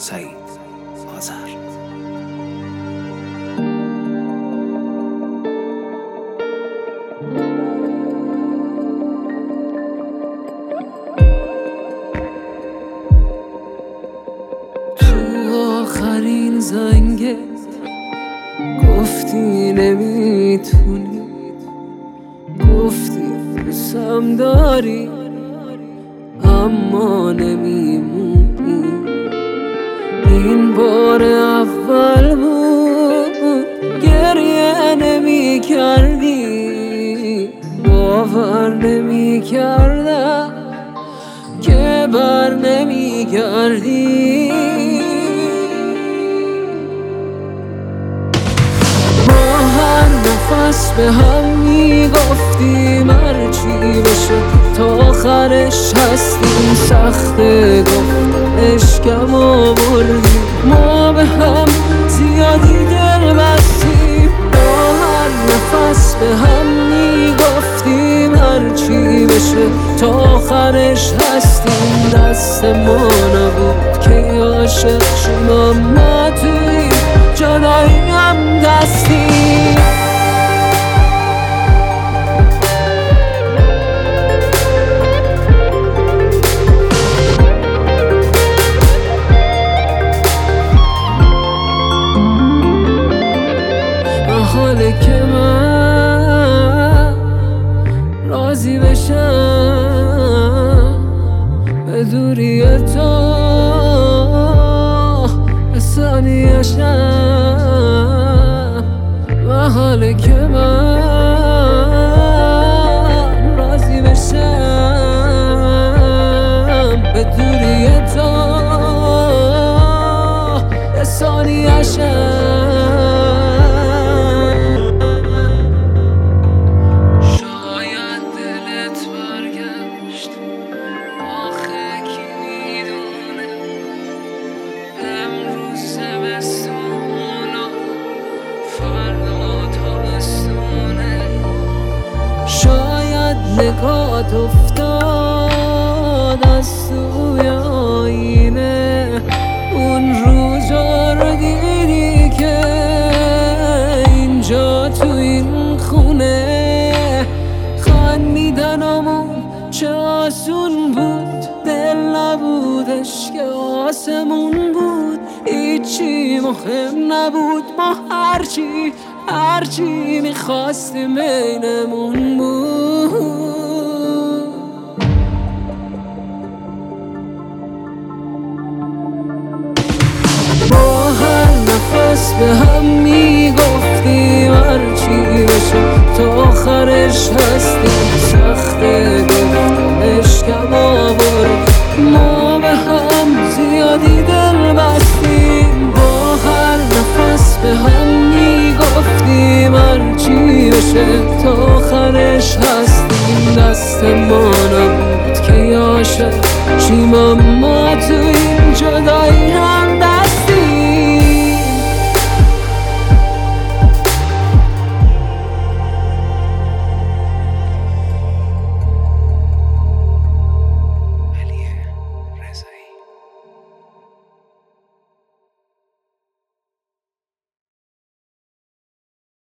سعید آذر. تو آخرین زنگه گفتی نمیتونی، گفتی دوستم داری اما نمیمونی. این بار اول بود گریه نمی کردی، باور نمی کردم که بر نمی گردی. ما هر نفس به هم می گفتیم هرچی بشه تا آخرش هستیم. سخته گفتم عشقم آوردیم، ما به هم زیادی دل بستیم. ما هر نفس به هم می گفتیم هرچی بشه تا آخرش هستیم. دست ما نبود که عاشق شیم، اما توی جدایی هم دستیم. حاله که من راضی بشم به دوری تو، به ثانیه‌شم. و حاله که من راضی بشم به دوری تو، به ثانیه‌شم. شاید نگات افتاد از توی آینه، اون روزا رو دیدی که اینجا تو این خونه خندیدنمون چه آسون بود. دل نبودش که آسمون بود، هیچی مهم نبود. ما هرچی میخواستیم بینمون بود. با هر نفس به هم میگفتیم هرچی بشه تا آخرش هستیم. سخته گفتم عشقم آورد، ما به هم زیادی دل بستیم. با هر نفس به هم میگفتیم هرچی بشه تا آخرش هستیم. دست ما نبود که عاشق شیم، اما تو این جدایی